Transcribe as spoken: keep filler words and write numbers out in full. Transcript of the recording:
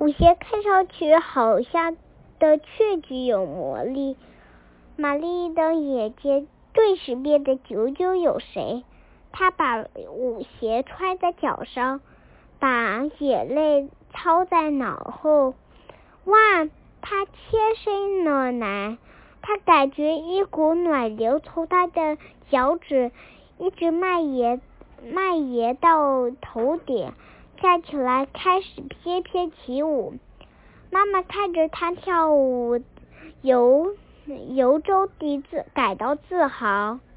舞鞋看上去好像的确具有魔力。玛丽的眼睛顿时变得炯炯有神，她把舞鞋穿在脚上，把眼泪操在脑后。哇，她贴身暖男，她感觉一股暖流从她的脚趾一直蔓延蔓延到头顶，站起来开始翩翩起舞。妈妈看着她跳舞，由由衷地自感到自豪。